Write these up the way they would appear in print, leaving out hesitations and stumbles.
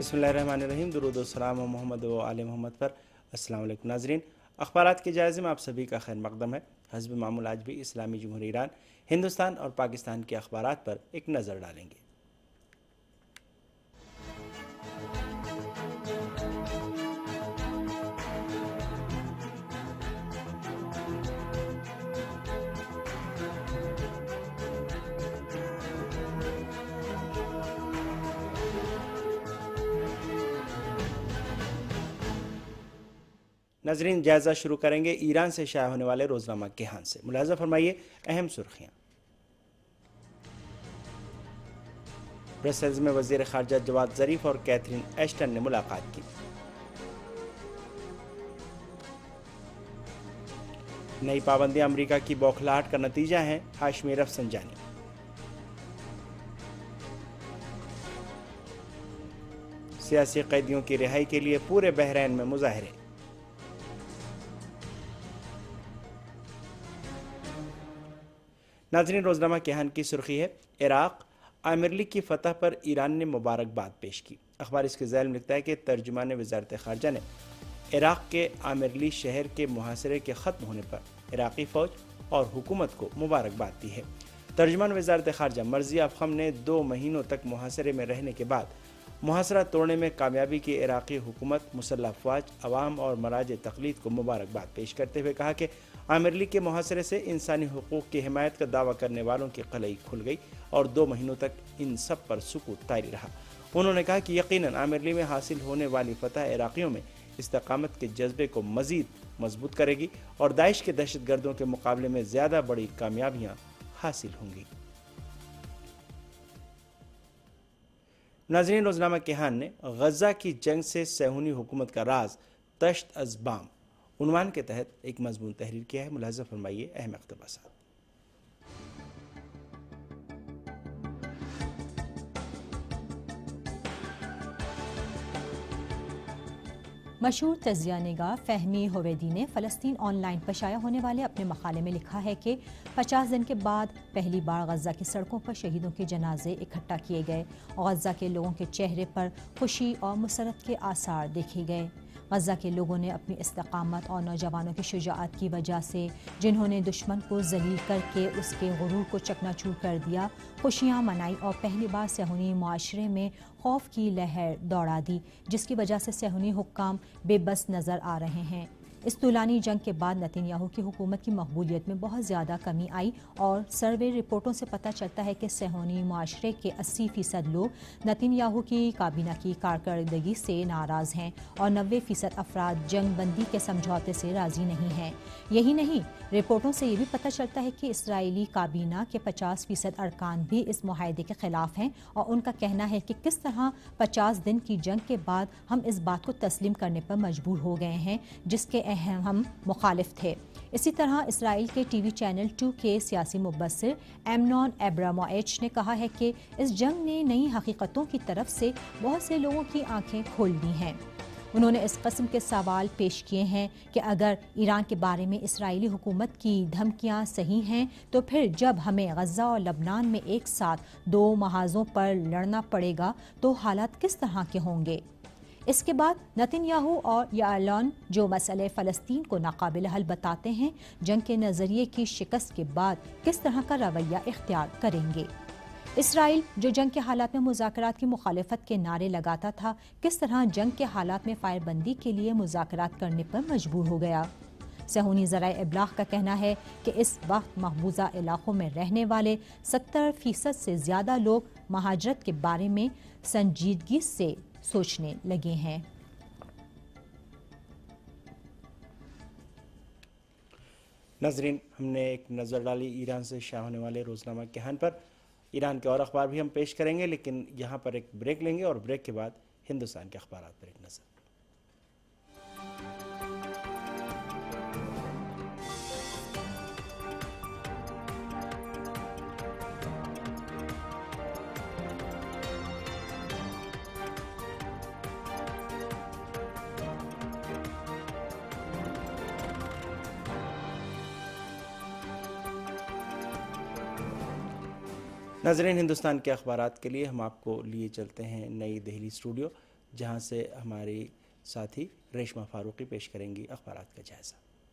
बिस्मिल्लाहिर्रहमानिर्रहीम। दुरूद व सलाम मोहम्मद व आले मोहम्मद पर। अस्सलाम वालेकुम नाज़रीन, अखबारात के जायज़े में आप सभी का खैर मकदम है। हस्ब मामूल आज भी इस्लामी जमहूरियत ईरान, हिंदुस्तान और पाकिस्तान के अखबारात पर एक नज़र डालेंगे। नाज़रीन, जायज़ा शुरू करेंगे ईरान से शाया होने वाले रोज़नामा किहान से। मुलाज़ा फरमाइए अहम सुर्खियाँ। ब्रसेल्स में वज़ीर ख़ारजा जवाद ज़रीफ और कैथरीन एश्टन ने मुलाकात की। नई पाबंदियां अमरीका की बौखलाहट का नतीजा हैं, हाशमी रफसंजानी। सियासी कैदियों की रिहाई के लिए पूरे बहरैन में मुजाहरे। नाज़रीन, रोज़नामा किहान की सुर्खी है इराक़ आमिर लीग की फतह पर ईरान ने मुबारकबाद पेश की। अखबार इसके ज़ैल में लिखता है कि तर्जुमान वज़ारत ख़ारजा ने इराक़ के आमिर लीग शहर के मुहासरे के ख़त्म होने पर इराक़ी फ़ौज और हुकूमत को मुबारकबाद दी है। तर्जुमान वज़ारत ख़ारजा मर्ज़ी अफ़ख़म ने 2 महीनों तक मुहासरे में रहने के बाद मुहासरा तोड़ने में कामयाबी की इराक़ी हुकूमत, मुसल्लह अफ़वाज, अवाम और मराज तक़लीद को मुबारकबाद पेश करते हुए कहा कि आमिर लीग के मुहासरे से इंसानी हुकूक़ की हिमायत का दावा करने वालों की कलई खुल गई और 2 महीनों तक इन सब पर सुकूत तारी रहा। उन्होंने कहा कि यकीनन आमिर लीग में हासिल होने वाली फतह इराक़ियों में इस्तेक़ामत के जज्बे को मज़ीद मजबूत करेगी और दाइश के दहशतगर्दों के मुकाबले में ज़्यादा बड़ी कामयाबियाँ हासिल होंगी। नाज़रीन, रोज़नामा किहान ने गज़ा की जंग से सहूनी हुकूमत का राज तश्त अज़ बाम उन्वान के तहत एक मज़मून तहरीर किया है। मुलाज़ा फरमाइए अहम इक़्तिबासात। मशहूर तज़िया निगाह फ़हमी हुवैदी ने फ़लस्तीन ऑनलाइन पर शाया होने वाले अपने मकाले में लिखा है कि 50 दिन के बाद पहली बार गज़ा की सड़कों पर शहीदों के जनाजे इकट्ठा किए गए और गज़ा के लोगों के चेहरे पर खुशी और मुसरत के आसार देखे गए। गज़ा के लोगों ने अपनी इस्तेक़ामत और नौजवानों की शुजाअत की वजह से, जिन्होंने दुश्मन को ज़लील करके उसके गुरूर को चकनाचूर कर दिया, खुशियाँ मनाई और पहली बार सहूनी मुआशरे में खौफ की लहर दौड़ा दी, जिसकी वजह से सहूनी हुक्काम बेबस नज़र आ रहे हैं। इस तूलानी जंग के बाद नेतन्याहू की हुकूमत की मकबूलियत में बहुत ज़्यादा कमी आई और सर्वे रिपोर्टों से पता चलता है कि सहूनी मुआशरे के 80% लोग नेतन्याहू की काबीना की कारकर्दगी से नाराज़ हैं और 90% अफराद जंग बंदी के समझौते से राज़ी नहीं हैं। यही नहीं, रिपोर्टों से ये भी पता चलता है कि इसराइली काबीना के 50% अरकान भी इस मुआहदे के ख़िलाफ़ हैं और उनका कहना है कि किस तरह 50 दिन की जंग के बाद हम इस बात को तस्लीम करने पर मजबूर हो गए हैं जिसके हम मुखालिफ थे। इसी तरह इसराइल के टीवी चैनल 2 के सियासी मुबस्सिर एमनॉन एब्रामोविच ने कहा है कि इस जंग ने नई हकीकतों की तरफ से बहुत से लोगों की आंखें खोल दी हैं। उन्होंने इस किस्म के सवाल पेश किए हैं कि अगर ईरान के बारे में इसराइली हुकूमत की धमकियां सही हैं तो फिर जब हमें गज़ा और लबनान में एक साथ 2 महाज़ों पर लड़ना पड़ेगा तो हालात किस तरह के होंगे। इसके बाद नेतन्याहू और यालन, जो मसले फ़लस्तीन को नाकाबिल हल बताते हैं, जंग के नज़रिए की शिकस्त के बाद किस तरह का रवैया इख्तियार करेंगे। इसराइल, जो जंग के हालात में मुज़ाकरात की मुखालिफत के नारे लगाता था, किस तरह जंग के हालात में फ़ायरबंदी के लिए मुज़ाकरात करने पर मजबूर हो गया। सहूनी ज़राए इब्लाग का कहना है कि इस वक्त महफूजा इलाक़ों में रहने वाले 70% से ज़्यादा लोग महाजरत के बारे में संजीदगी से सोचने लगे हैं। नाज़रीन, हमने एक नज़र डाली ईरान से शाया होने वाले रोज़नामा किहान पर। ईरान के और अखबार भी हम पेश करेंगे, लेकिन यहाँ पर एक ब्रेक लेंगे और ब्रेक के बाद हिंदुस्तान के अखबारात पर एक नज़र। नाज़रीन, हिंदुस्तान के अखबारात के लिए हम आपको लिए चलते हैं नई दिल्ली स्टूडियो, جہاں سے ہماری ساتھی ریشمہ فاروقی پیش کریں گی اخبارات کا جائزہ۔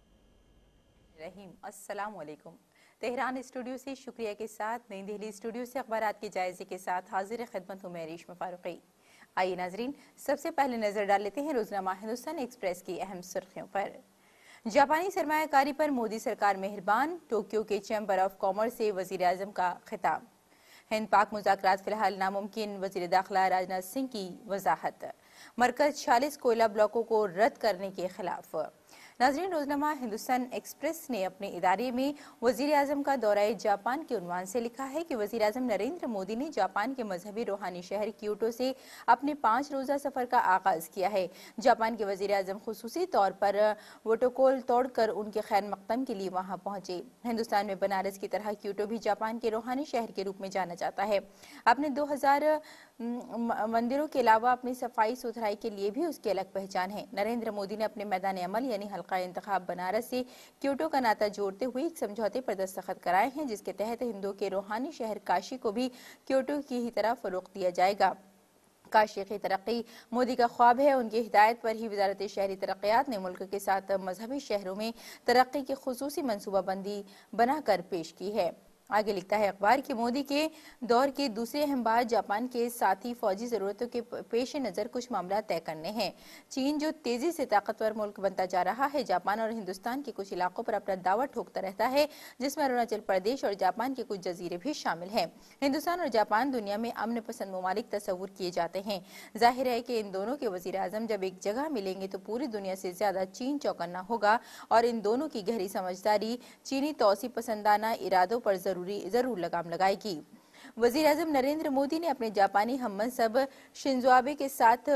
رحیم، السلام علیکم۔ تہران اسٹوڈیو سے شکریہ کے ساتھ نئی دہلی اسٹوڈیو سے اخبارات کے جائزے کے ساتھ حاضر خدمت ہوں میں ریشمہ فاروقی۔ آئیے ناظرین، سب سے پہلے نظر ڈال لیتے ہیں روزنامہ ہندوستان ایکسپریس کی اہم سرخیوں پر۔ جاپانی سرمایہ کاری پر مودی سرکار مہربان، ٹوکیو کے چیمبر آف کامرس سے وزیر اعظم کا خطاب۔ ہند پاک مذاکرات فی الحال ناممکن، وزیر داخلہ راجناتھ سنگھ کی وضاحت۔ مرکز 46 کوئلہ بلاکوں کو رد کرنے کے خلاف۔ ناظرین، روزنامہ ہندوستان ایکسپریس نے اپنے ادارے میں وزیر اعظم کا دورہ جاپان کے عنوان سے لکھا ہے کہ وزیر اعظم نریندر مودی نے جاپان کے مذہبی روحانی شہر کیوٹو سے اپنے 5 روزہ سفر کا آغاز کیا ہے۔ جاپان کے وزیر اعظم خصوصی طور پر پروٹوکول توڑ کر ان کے خیر مقدم کے لیے وہاں پہنچے۔ ہندوستان میں بنارس کی طرح کیوٹو بھی جاپان کے روحانی شہر کے روپ میں جانا جاتا ہے۔ اپنے 2000 مندروں کے علاوہ اپنی صفائی ستھرائی کے لیے بھی اس کی الگ پہچان ہے۔ نریندر مودی نے اپنے میدان عمل یعنی حلقہ انتخاب بنارس سے کیوٹو کا ناطہ جوڑتے ہوئے ایک سمجھوتے پر دستخط کرائے ہیں، جس کے تحت ہندوؤں کے روحانی شہر کاشی کو بھی کیوٹو کی ہی طرح فروغ دیا جائے گا۔ کاشی کی ترقی مودی کا خواب ہے۔ ان کی ہدایت پر ہی وزارت شہری ترقیات نے ملک کے 7 مذہبی شہروں میں ترقی کی خصوصی منصوبہ بندی بنا کر پیش کی ہے۔ آگے لکھتا ہے اخبار کہ مودی کے دور کے دوسرے اہم بات جاپان کے ساتھی فوجی ضرورتوں کے پیش نظر کچھ معاملات طے کرنے ہیں۔ چین جو تیزی سے طاقتور ملک بنتا جا رہا ہے، جاپان اور ہندوستان کے کچھ علاقوں پر اپنا دعویٰ ٹھوکتا رہتا ہے، جس میں اروناچل پردیش اور جاپان کے کچھ جزیرے بھی شامل ہیں۔ ہندوستان اور جاپان دنیا میں امن پسند ممالک تصور کیے جاتے ہیں۔ ظاہر ہے کہ ان دونوں کے وزیر اعظم جب ایک جگہ ملیں گے تو پوری دنیا سے زیادہ چین چوکنا ہوگا، اور ان دونوں کی گہری سمجھداری چینی توسیع پسندانہ ارادوں پر ضرور لگام لگائے گی۔ وزیر اعظم نریندر مودی نے اپنے جاپانی ہم منصب شنزو آبے کے ساتھ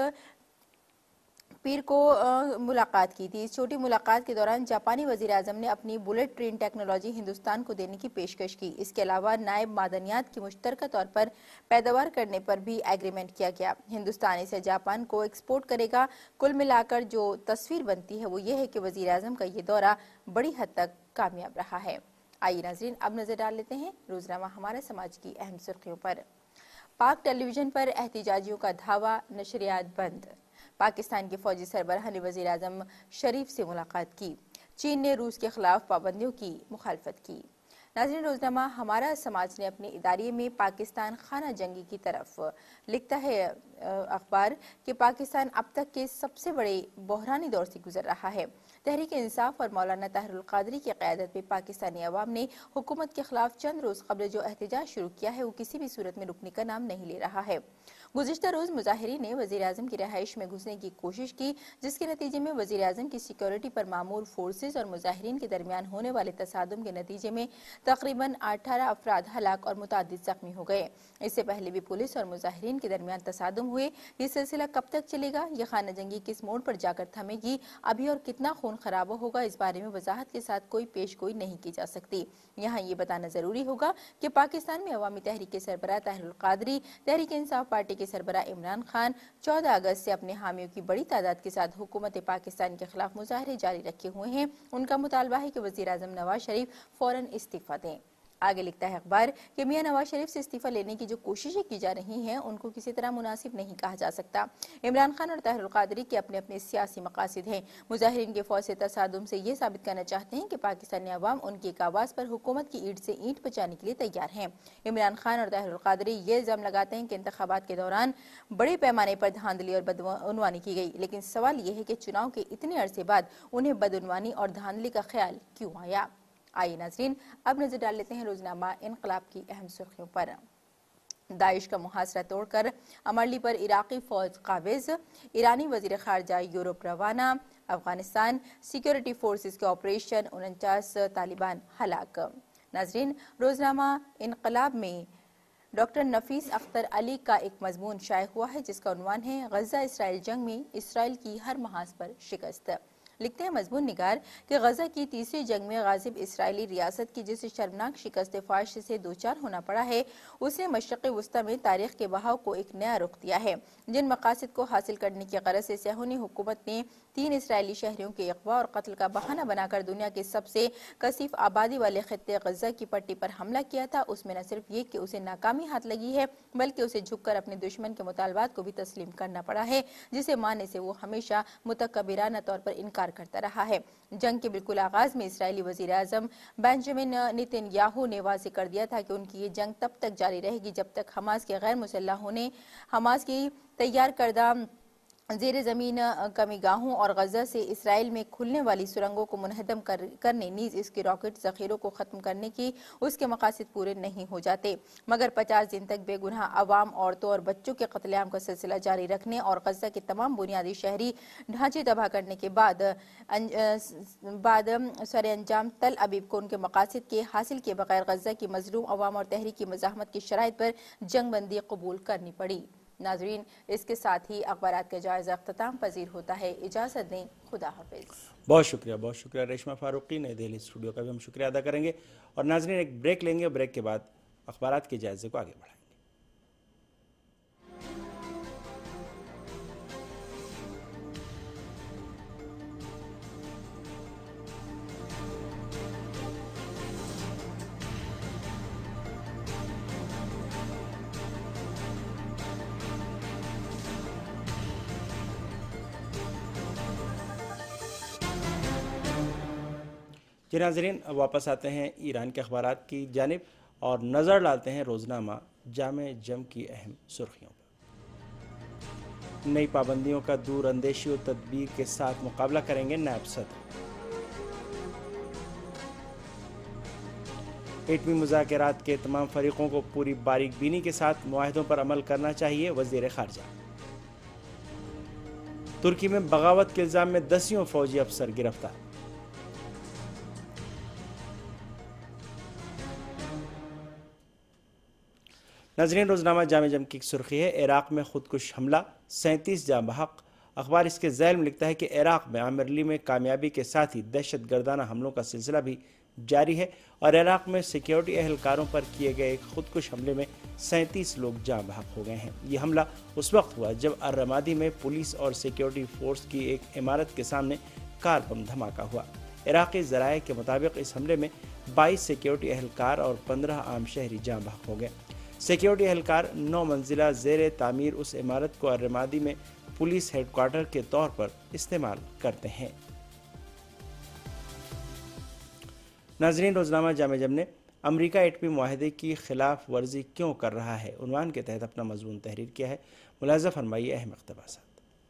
پیر کو ملاقات کی تھی۔ اس چھوٹی ملاقات کے دوران جاپانی وزیر اعظم نے اپنی بلٹ ٹرین ٹیکنالوجی ہندوستان کو دینے کی پیشکش کی۔ اس کے علاوہ نائب معدنیات کی مشترکہ طور پر پیداوار کرنے پر بھی ایگریمنٹ کیا گیا۔ ہندوستان اسے جاپان کو ایکسپورٹ کرے گا۔ کل ملا کر جو تصویر بنتی ہے وہ یہ ہے کہ وزیر اعظم کا یہ دورہ بڑی حد تک کامیاب رہا ہے۔ آئیے ناظرین، اب نظر ڈال لیتے ہیں روزنامہ ہمارا سماج کی اہم سرخیوں پر۔ پاک ٹیلی ویژن پر احتجاجیوں کا دھاوا، نشریات بند۔ پاکستان کے فوجی سربراہ نے وزیر اعظم شریف سے ملاقات کی۔ چین نے روس کے خلاف پابندیوں کی مخالفت کی۔ ناظرین، روزنامہ ہمارا سماج نے اپنے ادارے میں پاکستان خانہ جنگی کی طرف لکھتا ہے اخبار کہ پاکستان اب تک کے سب سے بڑے بحرانی دور سے گزر رہا ہے۔ تحریک انصاف اور مولانا طاہر القادری کی قیادت میں پاکستانی عوام نے حکومت کے خلاف چند روز قبل جو احتجاج شروع کیا ہے وہ کسی بھی صورت میں رکنے کا نام نہیں لے رہا ہے۔ گزشتہ روز مظاہرین نے وزیر اعظم کی رہائش میں گھسنے کی کوشش کی، جس کے نتیجے میں وزیر اعظم کی سیکیورٹی پر مامور فورسز اور مظاہرین کے درمیان ہونے والے تصادم کے نتیجے میں تقریباً 18 افراد ہلاک اور متعدد زخمی ہو گئے۔ اس سے پہلے بھی پولیس اور مظاہرین کے درمیان تصادم ہوئے۔ یہ سلسلہ کب تک چلے گا؟ یہ خانہ جنگی کس موڑ پر جا کر تھمے گی؟ ابھی اور کتنا خون خرابہ ہوگا، اس بارے میں وضاحت کے ساتھ کوئی پیش گوئی نہیں کی جا سکتی۔ یہاں یہ بتانا ضروری ہوگا کہ پاکستان میں عوامی تحریک کے سربراہ طاہر القادری، تحریک انصاف پارٹی کے سربراہ عمران خان 14 اگست سے اپنے حامیوں کی بڑی تعداد کے ساتھ حکومت پاکستان کے خلاف مظاہرے جاری رکھے ہوئے ہیں۔ ان کا مطالبہ ہے کہ وزیر اعظم نواز شریف فوراً استعفیٰ دیں۔ آگے لکھتا ہے اخبار کہ میاں نواز شریف سے استعفیٰ لینے کی جو کوششیں کی جا رہی ہیں ان کو کسی طرح مناسب نہیں کہا جا سکتا۔ عمران خان اور طاہر القادری کے اپنے اپنے سیاسی مقاصد ہیں۔ مظاہرین کے فوج سے تصادم سے یہ ثابت کرنا چاہتے ہیں کہ پاکستانی عوام ان کی ایک آواز پر حکومت کی اینٹ سے اینٹ بچانے کے لیے تیار ہیں۔ عمران خان اور طاہر القادری یہ الزام لگاتے ہیں کہ انتخابات کے دوران بڑے پیمانے پر دھاندلی اور بدعنوانی کی گئی، لیکن سوال یہ ہے کہ چناؤ کے اتنے عرصے بعد انہیں بدعنوانی اور دھاندلی کا خیال کیوں آیا؟ آئیے ناظرین، اب نظر ڈال لیتے ہیں روزنامہ انقلاب کی اہم سرخیوں پر۔ داعش کا محاصرہ توڑ کر امرلی پر عراقی فوج قابض، ایرانی وزیر خارجہ یورپ روانہ، افغانستان سیکیورٹی فورسز کے آپریشن 49 طالبان ہلاک۔ ناظرین، روزنامہ انقلاب میں ڈاکٹر نفیس اختر علی کا ایک مضمون شائع ہوا ہے جس کا عنوان ہے غزہ اسرائیل جنگ میں اسرائیل کی ہر محاذ پر شکست۔ لکھتے ہیں مضمون نگار کہ غزہ کی تیسری جنگ میں غاصب اسرائیلی ریاست کی جس شرمناک شکست فاش سے دوچار ہونا پڑا ہے، اس نے مشرق وسطی میں تاریخ کے بہاؤ کو ایک نیا رخ دیا ہے۔ جن مقاصد کو حاصل کرنے کی غرض سے صہیونی حکومت نے 3 اسرائیلی شہریوں کے اغوا اور قتل کا بہانہ بنا کر دنیا کے سب سے کثیف آبادی والے خطے غزہ کی پٹی پر حملہ کیا تھا، اس میں نہ صرف یہ کہ اسے ناکامی ہاتھ لگی ہے بلکہ اسے جھک کر اپنے دشمن کے مطالبات کو بھی تسلیم کرنا پڑا ہے، جسے ماننے سے وہ ہمیشہ متکبرانہ طور پر انکار کرتا رہا ہے۔ جنگ کے بالکل آغاز میں اسرائیلی وزیر اعظم بنجامن نیتن یاہو نے واضح کر دیا تھا کہ ان کی یہ جنگ تب تک جاری رہے گی جب تک حماس کے غیر مسلحوں نے حماس کی تیار کردہ زیر زمین کمی گاہوں اور غزہ سے اسرائیل میں کھلنے والی سرنگوں کو منہدم کرنے نیز اس کے راکٹ ذخیروں کو ختم کرنے کی اس کے مقاصد پورے نہیں ہو جاتے، مگر 50 دن تک بے گناہ عوام، عورتوں اور بچوں کے قتل عام کا سلسلہ جاری رکھنے اور غزہ کے تمام بنیادی شہری ڈھانچے تباہ کرنے کے بعد سر انجام تل ابیب کو ان کے مقاصد کے حاصل کیے بغیر غزہ کی مظلوم عوام اور تحریکی مزاحمت کی شرائط پر جنگ بندی قبول کرنی پڑی۔ ناظرین، اس کے ساتھ ہی اخبارات کا جائزہ اختتام پذیر ہوتا ہے۔ اجازت دیں، خدا حافظ۔ بہت شکریہ ریشمہ فاروقی، نئی دہلی اسٹوڈیو کا بھی ہم شکریہ ادا کریں گے اور ناظرین ایک بریک لیں گے، بریک کے بعد اخبارات کے جائزے کو آگے بڑھائیں گے۔ جی ناظرین، واپس آتے ہیں ایران کے اخبارات کی جانب اور نظر ڈالتے ہیں روزنامہ جامع جم کی اہم سرخیوں پر۔ نئی پابندیوں کا دور اندیشی و تدبیر کے ساتھ مقابلہ کریں گے نائب صدر۔ ایٹمی مذاکرات کے تمام فریقوں کو پوری باریک بینی کے ساتھ معاہدوں پر عمل کرنا چاہیے، وزیر خارجہ۔ ترکی میں بغاوت کے الزام میں 10 فوجی افسر گرفتار۔ ناظرین، روزنامہ جامع جم کی ایک سرخی ہے، عراق میں خودکش حملہ، 37 جاں بحق۔ اخبار اس کے ذیل میں لکھتا ہے کہ عراق میں عامر لی میں کامیابی کے ساتھ ہی دہشت گردانہ حملوں کا سلسلہ بھی جاری ہے اور عراق میں سیکیورٹی اہلکاروں پر کیے گئے ایک خودکش حملے میں 37 لوگ جاں بحق ہو گئے ہیں۔ یہ حملہ اس وقت ہوا جب الرمادی میں پولیس اور سیکیورٹی فورس کی ایک عمارت کے سامنے کار بم دھماکہ ہوا۔ عراقی ذرائع کے مطابق اس حملے میں 22 سیکیورٹی اہلکار اور 15 عام شہری جاں بحق ہو گئے۔ سیکیورٹی اہلکار 9 منزلہ زیر تعمیر اس عمارت کو الرمادی میں پولیس ہیڈ کوارٹر کے طور پر استعمال کرتے ہیں۔ ناظرین، روزنامہ جامع جم نے امریکہ ایٹمی معاہدے کی خلاف ورزی کیوں کر رہا ہے عنوان کے تحت اپنا مضمون تحریر کیا ہے، ملاحظہ فرمائیے اہم اقتباسات۔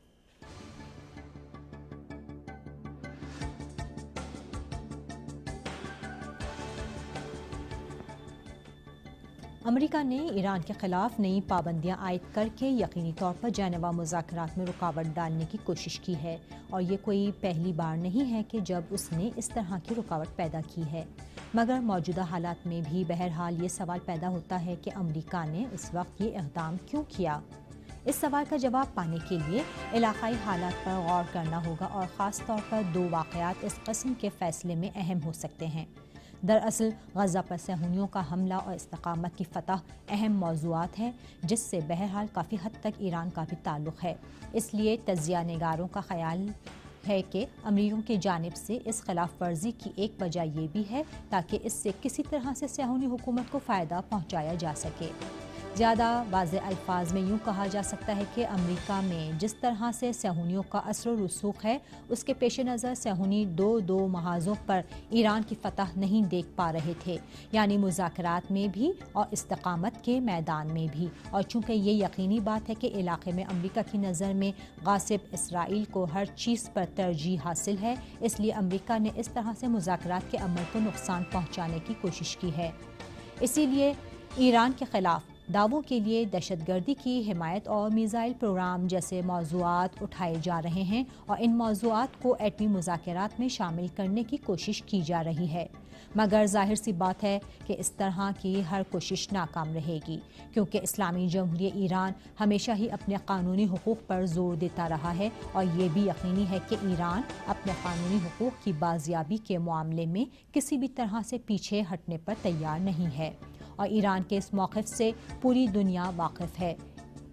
امریکہ نے ایران کے خلاف نئی پابندیاں عائد کر کے یقینی طور پر جانبہ مذاکرات میں رکاوٹ ڈالنے کی کوشش کی ہے اور یہ کوئی پہلی بار نہیں ہے کہ جب اس نے اس طرح کی رکاوٹ پیدا کی ہے، مگر موجودہ حالات میں بھی بہرحال یہ سوال پیدا ہوتا ہے کہ امریکہ نے اس وقت یہ اقدام کیوں کیا۔ اس سوال کا جواب پانے کے لیے علاقائی حالات پر غور کرنا ہوگا اور خاص طور پر 2 واقعات اس قسم کے فیصلے میں اہم ہو سکتے ہیں۔ دراصل غزہ پر صہیونیوں کا حملہ اور استقامت کی فتح اہم موضوعات ہیں جس سے بہرحال کافی حد تک ایران کا بھی تعلق ہے۔ اس لیے تجزیہ نگاروں کا خیال ہے کہ امریکیوں کی جانب سے اس خلاف ورزی کی ایک وجہ یہ بھی ہے تاکہ اس سے کسی طرح سے صہیونی حکومت کو فائدہ پہنچایا جا سکے۔ زیادہ واضح الفاظ میں یوں کہا جا سکتا ہے کہ امریکہ میں جس طرح سے صہیونیوں کا اثر و رسوخ ہے اس کے پیش نظر صہیونی دو محاذوں پر ایران کی فتح نہیں دیکھ پا رہے تھے، یعنی مذاکرات میں بھی اور استقامت کے میدان میں بھی، اور چونکہ یہ یقینی بات ہے کہ علاقے میں امریکہ کی نظر میں غاصب اسرائیل کو ہر چیز پر ترجیح حاصل ہے، اس لیے امریکہ نے اس طرح سے مذاکرات کے عمل کو نقصان پہنچانے کی کوشش کی ہے۔ اسی لیے ایران کے خلاف دعووں کے لیے دہشت گردی کی حمایت اور میزائل پروگرام جیسے موضوعات اٹھائے جا رہے ہیں اور ان موضوعات کو ایٹمی مذاکرات میں شامل کرنے کی کوشش کی جا رہی ہے، مگر ظاہر سی بات ہے کہ اس طرح کی ہر کوشش ناکام رہے گی، کیونکہ اسلامی جمہوریہ ایران ہمیشہ ہی اپنے قانونی حقوق پر زور دیتا رہا ہے اور یہ بھی یقینی ہے کہ ایران اپنے قانونی حقوق کی بازیابی کے معاملے میں کسی بھی طرح سے پیچھے ہٹنے پر تیار نہیں ہے، اور ایران کے اس موقف سے پوری دنیا واقف ہے۔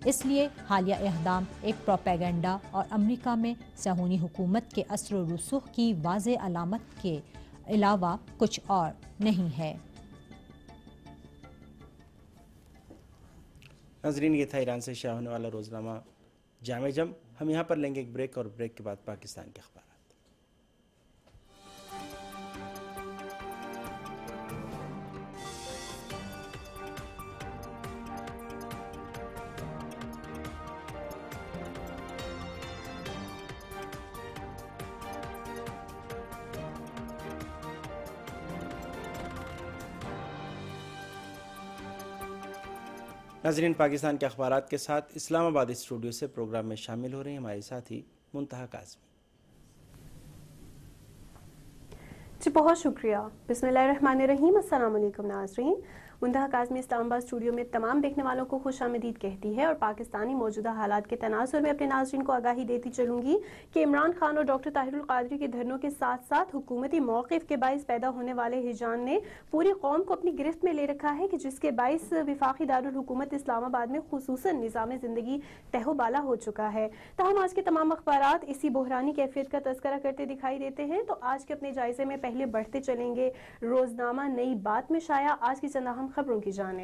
اس لیے حالیہ اقدام ایک پروپیگنڈا اور امریکہ میں صہیونی حکومت کے اثر و رسوخ کی واضح علامت کے علاوہ کچھ اور نہیں ہے۔ ناظرین، یہ تھا ایران سے شائع ہونے والا روزنامہ جامع جم۔ ہم یہاں پر لیں گے ایک بریک، اور بریک کے بعد پاکستان کے اخبارات۔ ناظرین، پاکستان کے اخبارات کے ساتھ اسلام آباد اسٹوڈیو سے پروگرام میں شامل ہو رہے ہیں ہمارے ساتھی منتہا کاظمی۔ جی بہت شکریہ۔ بسم اللہ الرحمن الرحیم۔ السلام علیکم ناظرین۔ منتہا کاظمی اسلام آباد اسٹوڈیو میں تمام دیکھنے والوں کو خوش آمدید کہتی ہے اور پاکستانی موجودہ حالات کے تناظر میں اپنے ناظرین کو آگاہی دیتی چلوں گی کہ عمران خان اور ڈاکٹر طاہر القادری کے دھرنوں کے ساتھ ساتھ حکومتی موقف کے باعث پیدا ہونے والے ہیجان نے پوری قوم کو اپنی گرفت میں لے رکھا ہے، کہ جس کے باعث وفاقی دارالحکومت اسلام آباد میں خصوصاً نظام زندگی تہو بالا ہو چکا ہے۔ تاہم آج کے تمام اخبارات اسی بحرانی کیفیت کا تذکرہ کرتے دکھائی دیتے ہیں، تو آج کے اپنے جائزے میں پہلے بڑھتے چلیں گے روزنامہ نئی بات میں شائع آج کی چند اہم خبروں کی جانب۔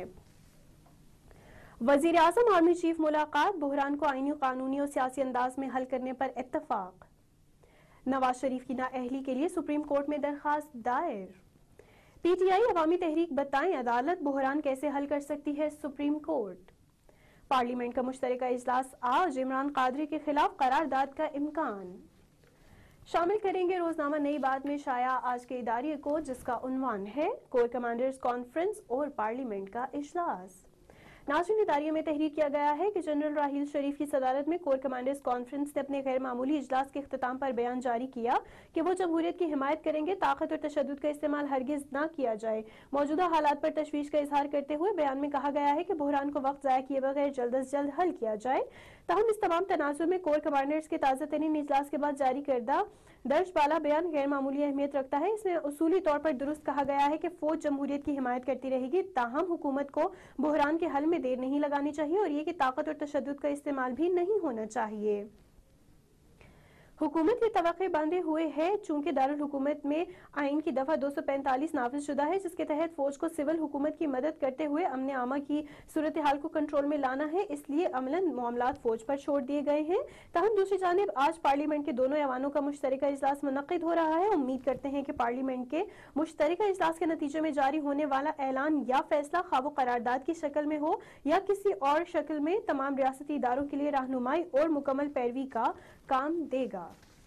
وزیر اعظم آرمی چیف ملاقات، بحران کو آئینی، قانونی اور سیاسی انداز میں حل کرنے پر اتفاق۔ نواز شریف کی نااہلی کے لیے سپریم کورٹ میں درخواست دائر۔ پی ٹی آئی عوامی تحریک بتائیں عدالت بحران کیسے حل کر سکتی ہے سپریم کورٹ۔ پارلیمنٹ کا مشترکہ اجلاس آج، عمران قادری کے خلاف قرارداد کا امکان۔ شامل کریں گے روزنامہ نئی بات میں شائع آج کے اداریے کو، جس کا عنوان ہے کور کمانڈرز کانفرنس اور پارلیمنٹ کا اجلاس۔ ناظرین، اداریے میں تحریر کیا گیا ہے کہ جنرل راحیل شریف کی صدارت میں کور کمانڈرز کانفرنس نے اپنے غیر معمولی اجلاس کے اختتام پر بیان جاری کیا کہ وہ جمہوریت کی حمایت کریں گے، طاقت اور تشدد کا استعمال ہرگز نہ کیا جائے۔ موجودہ حالات پر تشویش کا اظہار کرتے ہوئے بیان میں کہا گیا ہے کہ بحران کو وقت ضائع کیے بغیر جلد از جلد حل کیا جائے۔ تاہم اس تمام تناظر میں کور کمانڈرز کے تازہ ترین اجلاس کے بعد جاری کردہ درج بالا بیان غیر معمولی اہمیت رکھتا ہے۔ اس میں اصولی طور پر درست کہا گیا ہے کہ فوج جمہوریت کی حمایت کرتی رہے گی، تاہم حکومت کو بحران کے حل میں دیر نہیں لگانی چاہیے، اور یہ کہ طاقت اور تشدد کا استعمال بھی نہیں ہونا چاہیے۔ حکومت یہ توقع باندھے ہوئے ہے چونکہ دارالحکومت میں آئین کی دفعہ 245 نافذ شدہ ہے، جس کے تحت فوج کو سول حکومت کی مدد کرتے ہوئے امن عامہ کی صورتحال کو کنٹرول میں لانا ہے، اس لیے عملاً معاملات فوج پر چھوڑ دیے گئے ہیں۔ تاہم دوسری جانب آج پارلیمنٹ کے دونوں ایوانوں کا مشترکہ اجلاس منعقد ہو رہا ہے۔ امید کرتے ہیں کہ پارلیمنٹ کے مشترکہ اجلاس کے نتیجے میں جاری ہونے والا اعلان یا فیصلہ، خواہ وہ قرارداد کی شکل میں ہو یا کسی اور شکل میں، تمام ریاستی اداروں کے لیے رہنمائی اور مکمل پیروی کا کام دے گا۔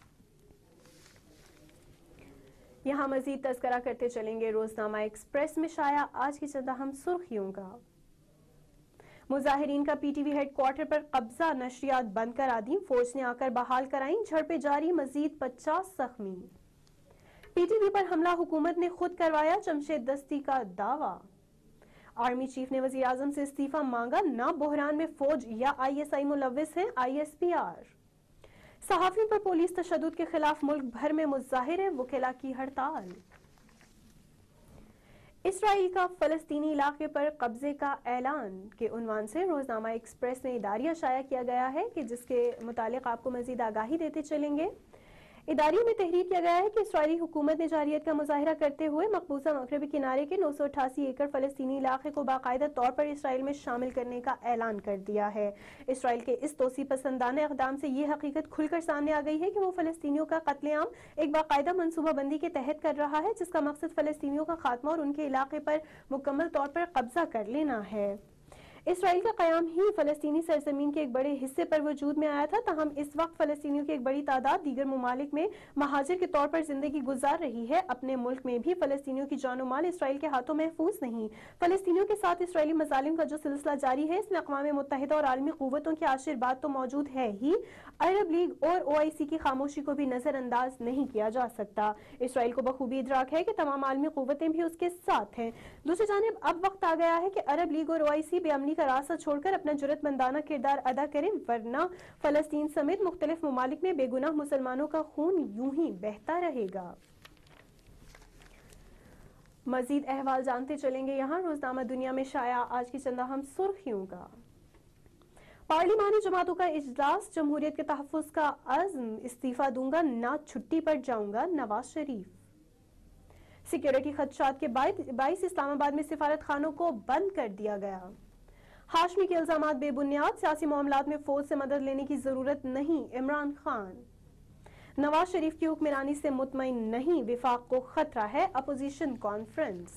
یہاں مزید تذکرہ کرتے چلیں گے روزنامہ ایکسپریس میں شائع آج کی چند اہم سرخیوں کا۔ مظاہرین کا P T V headquarters پر قبضہ، نشریات بند کرا دیں، فوج نے آ کر بحال کرائیں، جھڑپیں جاری، مزید 50 زخمی۔ پی ٹی وی پر حملہ حکومت نے خود کروایا، جمشید دستی کا دعویٰ۔ آرمی چیف نے وزیر اعظم سے استعفیٰ مانگا، نہ بحران میں فوج یا آئی ایس آئی ملوث ہیں، آئی ایس پی آر۔ صحافیوں پر پولیس تشدد کے خلاف ملک بھر میں مظاہرے، وکلاء کی ہڑتال۔ اسرائیل کا فلسطینی علاقے پر قبضے کا اعلان کے عنوان سے روزنامہ ایکسپریس میں اداریہ شائع کیا گیا ہے، کہ جس کے متعلق آپ کو مزید آگاہی دیتے چلیں گے۔ اداریے میں تحریر کیا گیا ہے کہ اسرائیلی حکومت نے جارحیت کا مظاہرہ کرتے ہوئے مقبوضہ مغربی کنارے کے 988 ایکڑ فلسطینی علاقے کو باقاعدہ طور پر اسرائیل میں شامل کرنے کا اعلان کر دیا ہے۔ اسرائیل کے اس توسیع پسندانہ اقدام سے یہ حقیقت کھل کر سامنے آ گئی ہے کہ وہ فلسطینیوں کا قتل عام ایک باقاعدہ منصوبہ بندی کے تحت کر رہا ہے، جس کا مقصد فلسطینیوں کا خاتمہ اور ان کے علاقے پر مکمل طور پر قبضہ کر لینا ہے۔ اسرائیل کا قیام ہی فلسطینی سرزمین کے ایک بڑے حصے پر وجود میں آیا تھا، تاہم اس وقت فلسطینیوں کی ایک بڑی تعداد دیگر ممالک میں مہاجر کے طور پر زندگی گزار رہی ہے۔ اپنے ملک میں بھی فلسطینیوں کی جان و مال اسرائیل کے ہاتھوں محفوظ نہیں۔ فلسطینیوں کے ساتھ اسرائیلی مظالم کا جو سلسلہ جاری ہے، اس میں اقوام متحدہ اور عالمی قوتوں کی آشرواد تو موجود ہے ہی، عرب لیگ اور OIC کی خاموشی کو بھی نظر انداز نہیں کیا جا سکتا۔ اسرائیل کو بخوبی ادراک ہے کہ تمام عالمی قوتیں بھی اس کے ساتھ ہیں۔ دوسری جانب اب وقت آ گیا ہے کہ عرب لیگ اور OIC بے امنی کا راستہ چھوڑ کر اپنا جرأت مندانہ کردار ادا کریں، ورنہ فلسطین سمیت مختلف ممالک میں بے گناہ مسلمانوں کا خون یوں ہی بہتا رہے گا۔ مزید احوال جانتے چلیں گے یہاں روزنامہ دنیا میں شائع آج کی چند اہم سرخیوں کا۔ पार्लिमानी जमातों का इजलास, जमहूरियत के तहफ़्फ़ुज़ का अज़्म, इस्तीफ़ा दूंगा ना छुट्टी पर जाऊंगा नवाज शरीफ। सिक्योरिटी खदशात के बाइस इस्लामाबाद में सिफारत खानों को बंद कर दिया गया। हाशमी के इल्जामात बेबुनियाद, सियासी मामलात में फौज से मदद लेने की जरूरत नहीं, इमरान खान। नवाज शरीफ की हुक्मरानी से मुतमईन नहीं, विफाक को खतरा है, अपोजिशन कॉन्फ्रेंस।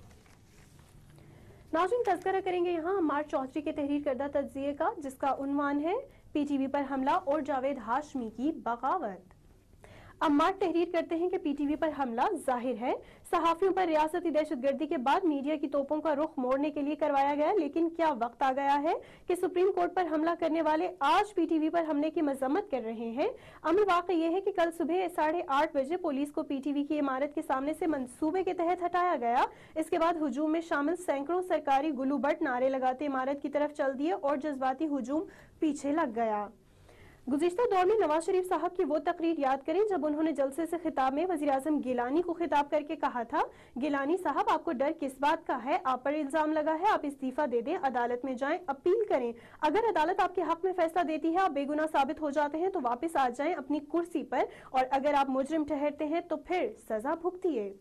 नाज़रीन, तज़किरा करेंगे यहाँ अम्मार चौधरी के तहरीर करदा तज्ज़िये का, जिसका उन्वान है पीटीवी पर हमला और जावेद हाशमी की बगावत। अम्मार तहरीर करते हैं कि पीटीवी पर हमला जाहिर है सहाफियों पर रियासती दहशतगर्दी के बाद मीडिया की तोपों का रुख मोड़ने के लिए करवाया गया, लेकिन क्या वक्त आ गया है कि सुप्रीम कोर्ट पर हमला करने वाले आज पीटीवी पर हमले की मजम्मत कर रहे हैं। अमल वाक़ई ये है कि कल सुबह 8:30 बजे पुलिस को पीटीवी की इमारत के सामने से मंसूबे के तहत हटाया गया। इसके बाद हुजूम में शामिल सैकड़ों सरकारी गुलूबट नारे लगाते इमारत की तरफ चल दिए और जज्बाती हुजूम पीछे लग गया। गुज़िश्ता दौर में नवाज शरीफ साहब की वो तकरीर याद करें जब उन्होंने जलसे से खिताब में वज़ीर आज़म गिलानी को खिताब करके कहा था, गिलानी साहब आपको डर किस बात का है, आप पर इल्जाम लगा है, आप इस्तीफा दे दें, अदालत में जाएं, अपील करें, अगर अदालत आपके हक में फैसला देती है, आप बेगुनाह साबित हो जाते हैं तो वापस आ जाएं अपनी कुर्सी पर, और अगर आप मुजरिम ठहरते हैं तो फिर सजा भुगतिए।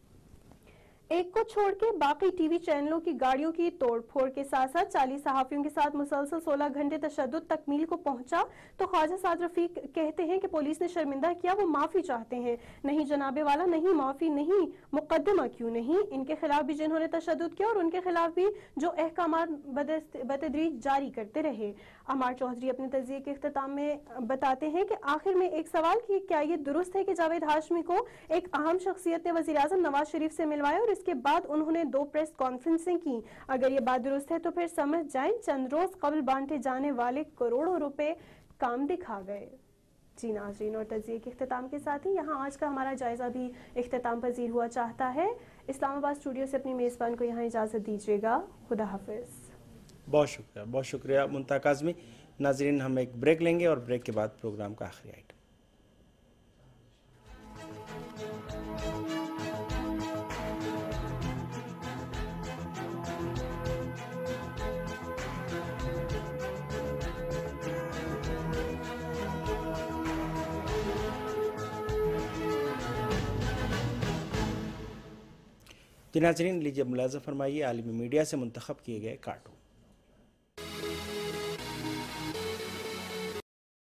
एक को छोड़ के बाकी टीवी चैनलों की गाड़ियों की तोड़फोड़ के साथ साथ 40 सहाफियों के साथ मुसलसल 16 घंटे तशद्दुद तकमील को पहुंचा तो ख्वाजा साद रफीक कहते हैं कि पुलिस ने शर्मिंदा किया, वो माफी चाहते हैं। नहीं जनाबे वाला, नहीं माफी नहीं, मुकदमा क्यों नहीं, इनके खिलाफ भी जिन्होंने तशद्दुद किया और उनके खिलाफ भी जो अहकामात बतदरीज जारी करते रहे। अम्मार चौधरी अपने तज़िये के इख्तिताम में बताते हैं कि आखिर में एक सवाल कि क्या ये दुरुस्त है कि जावेद हाशमी को एक अहम शख्सियत ने वज़ीर आज़म नवाज शरीफ से मिलवाया और इसके बाद उन्होंने 2 प्रेस कॉन्फ्रेंसें की। अगर ये बात दुरुस्त है तो फिर समझ जाएं चंद रोज कबल बांटे जाने वाले करोड़ों रुपए काम दिखा गए। जी नाज़रीन, और तज़िये के इख्तिताम के साथ ही यहाँ आज का हमारा जायजा भी इख्तिताम पजीर हुआ चाहता है। इस्लामाबाद स्टूडियो से अपनी मेज़बान को यहाँ इजाज़त दीजिएगा। खुदा हाफिज़। बहुत शुक्रिया मुंतहा काज़मी। नाज़रीन, हम एक ब्रेक लेंगे और ब्रेक के बाद प्रोग्राम का आखिरी आइटम। नाज़रीन, लीजिए मुलाज़ा फरमाइए आलमी मीडिया से मुंतखब किए गए कार्टून।